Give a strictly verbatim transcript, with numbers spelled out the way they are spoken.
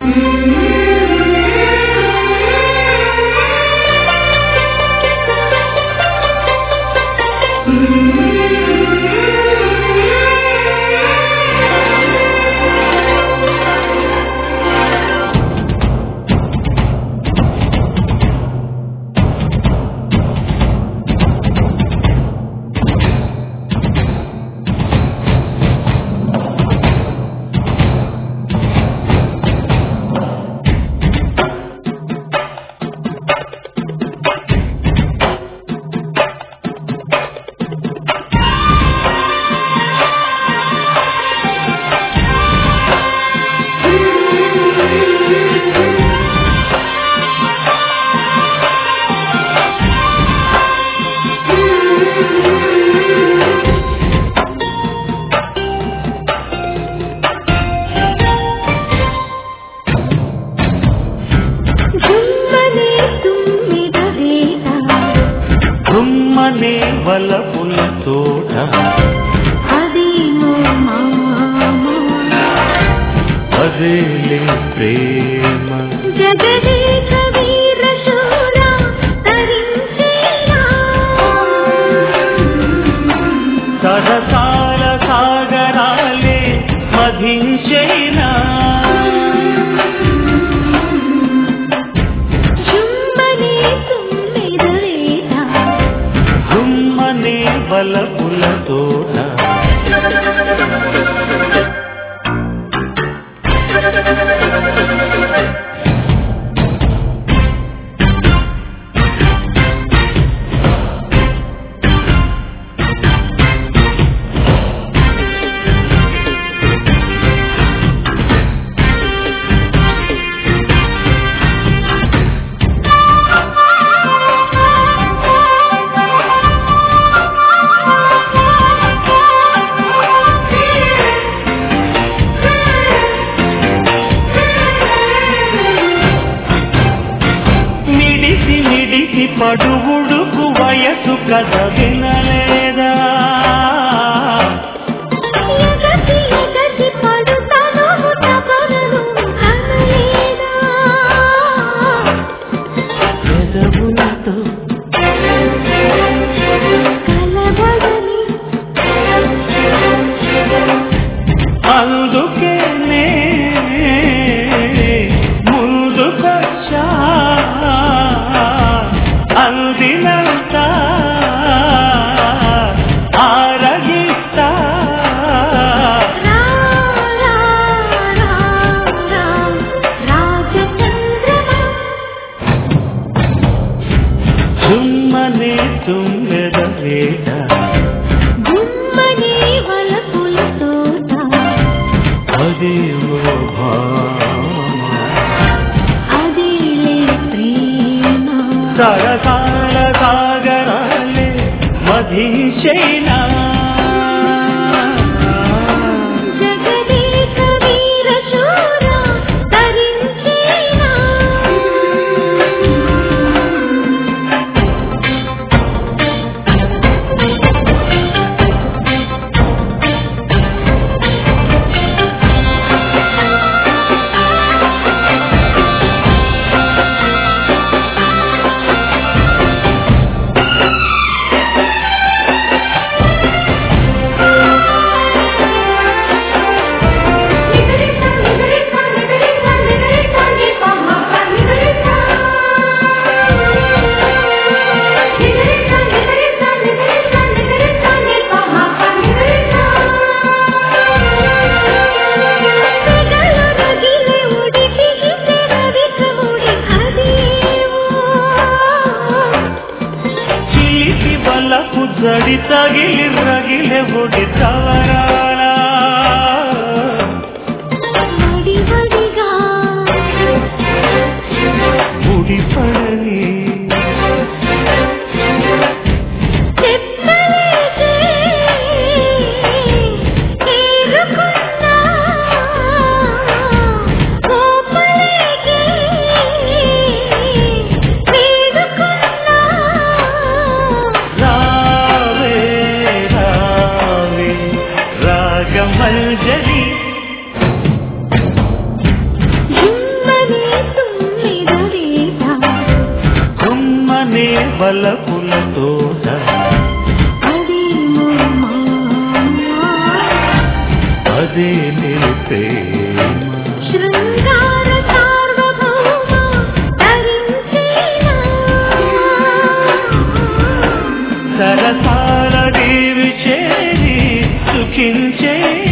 గుమ్మనే వలపుల తోట అదేమో మామ అదేలే ప్రేమ జగదేక వీర శూర తరించేనా సరసాల సాగరాలే మధించేనా వలపుల తోట పడువుడుకు వయసు కథ వినలేదా పెదవులతో అందుకే ముందుకొచ్చా అందినంత ఆరగిస్తా గుమ్మనే తుంగెద వేట గుమ్మనే వలపుల తోట అదేవో భామ అదేలే ప్రేమ సరసాల సాగరాలే మధించేనా జగదేక వీర శూర తరించేనా జడి తగిలి రగిలే ఒడి తవరాల ముడి పడని రావే రావే వలపుల తోట అదేమో మాయా అదే నీ ప్రేమ శృంగార సార్వభౌమ తరించేనా సరసాల నీరు చేరి సుఖించే